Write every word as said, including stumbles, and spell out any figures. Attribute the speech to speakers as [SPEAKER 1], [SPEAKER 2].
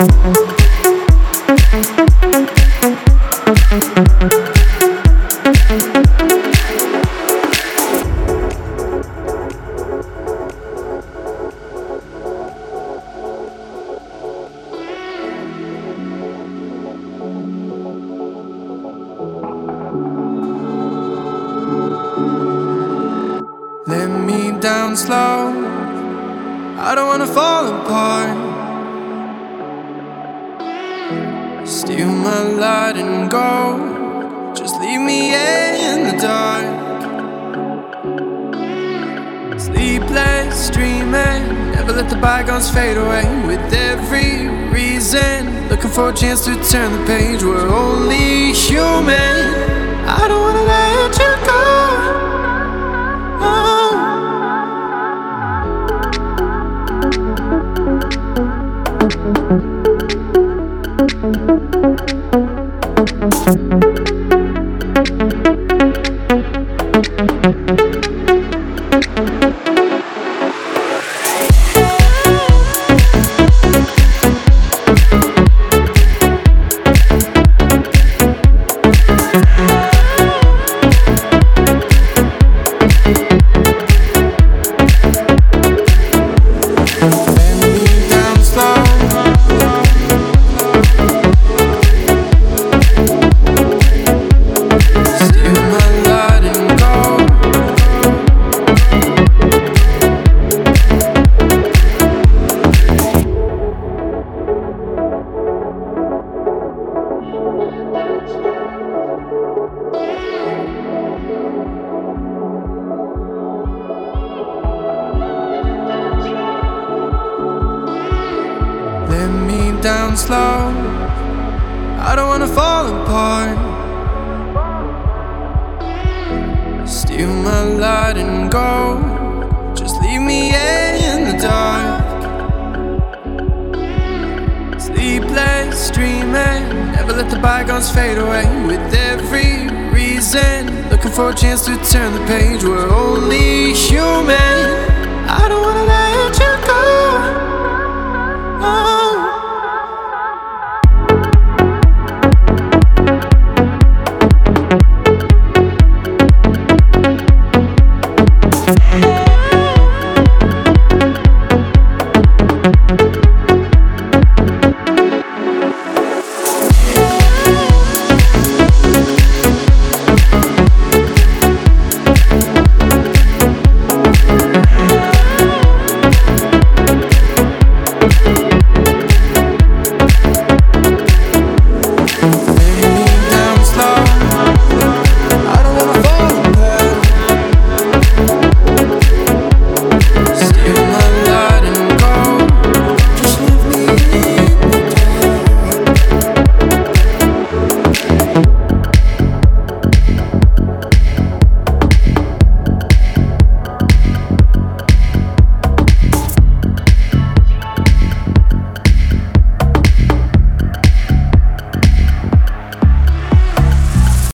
[SPEAKER 1] Let me down slow, I don't wanna fall apart. Steal my light and go, just leave me in the dark. Sleepless dreaming, never let the bygones fade away. With every reason, looking for a chance to turn the page. We're only human, I don't wanna let you go. Oh. Let me down slow, I don't wanna fall apart. Steal my light and go, just leave me in the dark. Sleepless dreaming, never let the bygones fade away. With every reason, looking for a chance to turn the page. We're only human, I don't wanna let you go. Oh.